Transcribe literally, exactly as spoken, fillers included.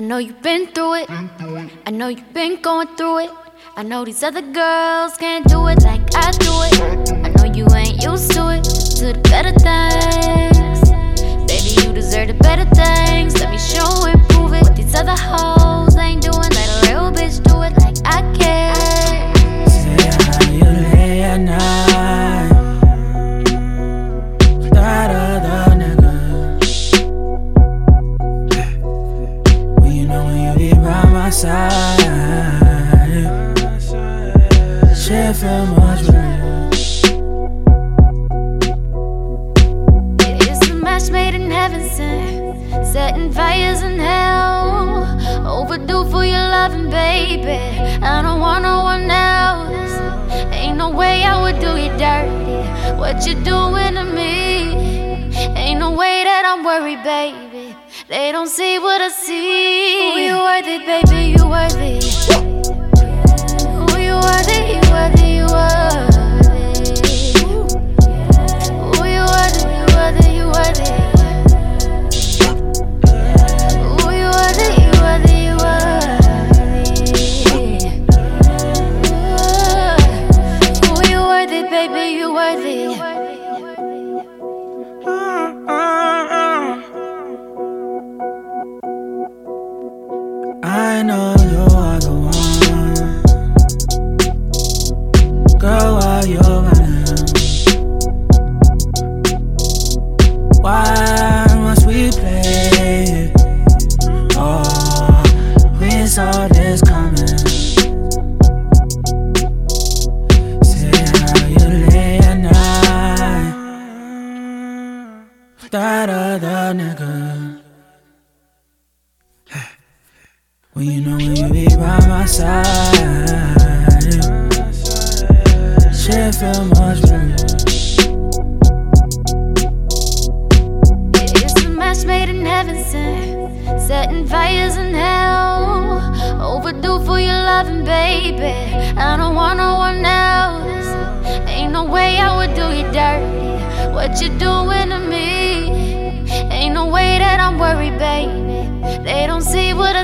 know you've been through it. I know you've been going through it. I know these other girls can't do it like I do it. I know you ain't used to it, to the better things. Baby, you deserve the better things. Let me show and prove it. What these other hoes ain't doing, let a real bitch do it like I can. Say how you lay at night without other niggas. When you know when you be by my side, shit feel much real. It's a match made in heaven sent, setting fires in hell. Overdue for your loving, baby. I don't want no one else. Ain't no way I would do you dirty. What you doing to me? Ain't no way that I'm worried, baby. They don't see what I see. Ooh, you worth it, baby, you worth it. Ooh, you worth it, you worth it, you worth it. Ooh, you worth it, you worth it, you worth it. Ooh, you worth it, you worth it, you worth it. Ooh, you worth it, baby, you worth it. I know you are the one, girl, while you're running. Why must we play? Oh, we saw this coming. Say how you lay at night without other niggas. When you know when you be by my side, shit feel much real. It's a match made in heaven sent, setting fires in hell. Overdue for your loving, baby. I don't want no one else. Ain't no way I would do you dirty. What you doing to me? Ain't no way that I'm worried, baby. They don't see what I